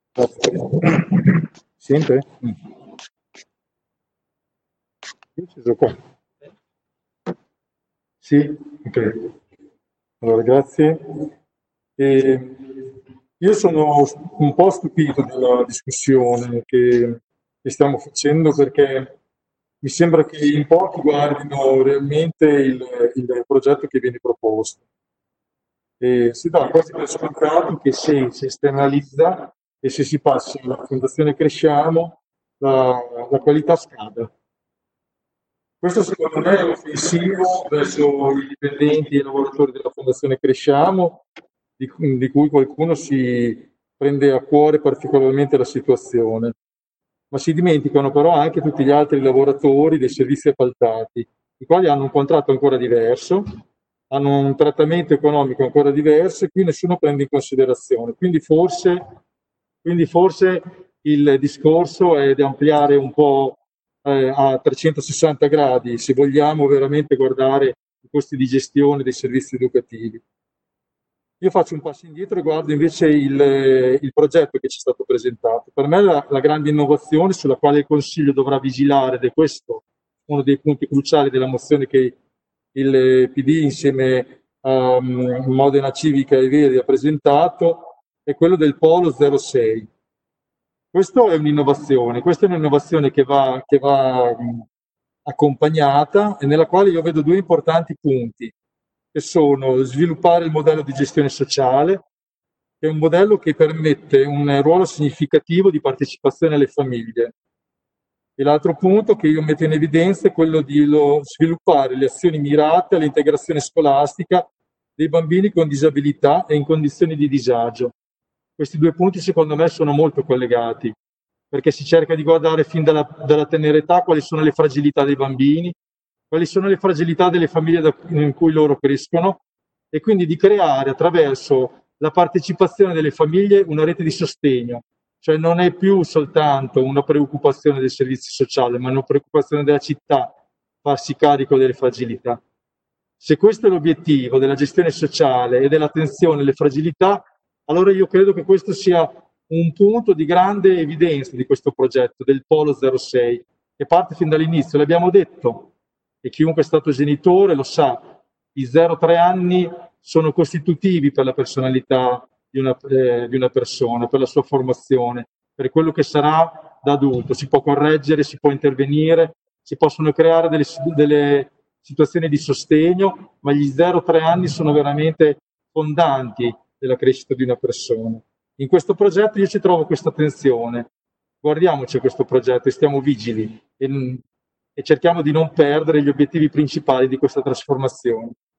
Sente? Io ci sono qua. Sì, ok. Allora, grazie. E io sono un po' stupito della discussione che stiamo facendo perché mi sembra che in pochi guardino realmente il progetto che viene proposto. E si dà quasi per scontato che se si esternalizza e se si passa alla Fondazione Cresciamo, la qualità scade. Questo secondo me è offensivo verso i dipendenti e i lavoratori della Fondazione Cresciamo, di cui qualcuno si prende a cuore particolarmente la situazione, ma si dimenticano però anche tutti gli altri lavoratori dei servizi appaltati, i quali hanno un contratto ancora diverso, hanno un trattamento economico ancora diverso e qui nessuno prende in considerazione. Quindi forse il discorso è di ampliare un po' a 360 gradi se vogliamo veramente guardare i costi di gestione dei servizi educativi. Io faccio un passo indietro e guardo invece il progetto che ci è stato presentato. Per me la grande innovazione sulla quale il Consiglio dovrà vigilare, ed è questo uno dei punti cruciali della mozione che il PD insieme a Modena Civica e Verdi ha presentato, è quello del Polo 06. Questa è un'innovazione che va accompagnata e nella quale io vedo due importanti punti, che sono sviluppare il modello di gestione sociale, che è un modello che permette un ruolo significativo di partecipazione alle famiglie. E l'altro punto che io metto in evidenza è quello di sviluppare le azioni mirate all'integrazione scolastica dei bambini con disabilità e in condizioni di disagio. Questi due punti secondo me sono molto collegati, perché si cerca di guardare fin dalla tenera età quali sono le fragilità dei bambini, quali sono le fragilità delle famiglie in cui loro crescono e quindi di creare attraverso la partecipazione delle famiglie una rete di sostegno, cioè non è più soltanto una preoccupazione del servizio sociale, ma una preoccupazione della città farsi carico delle fragilità. Se questo è l'obiettivo della gestione sociale e dell'attenzione alle fragilità, allora io credo che questo sia un punto di grande evidenza di questo progetto del Polo 06, che parte fin dall'inizio. L'abbiamo detto, e chiunque è stato genitore lo sa, i 0-3 anni sono costitutivi per la personalità di una persona, per la sua formazione, per quello che sarà da adulto. Si può correggere, si può intervenire, si possono creare delle situazioni di sostegno, ma gli 0-3 anni sono veramente fondanti della crescita di una persona. In questo progetto io ci trovo questa attenzione. Guardiamoci a questo progetto e stiamo vigili e cerchiamo di non perdere gli obiettivi principali di questa trasformazione.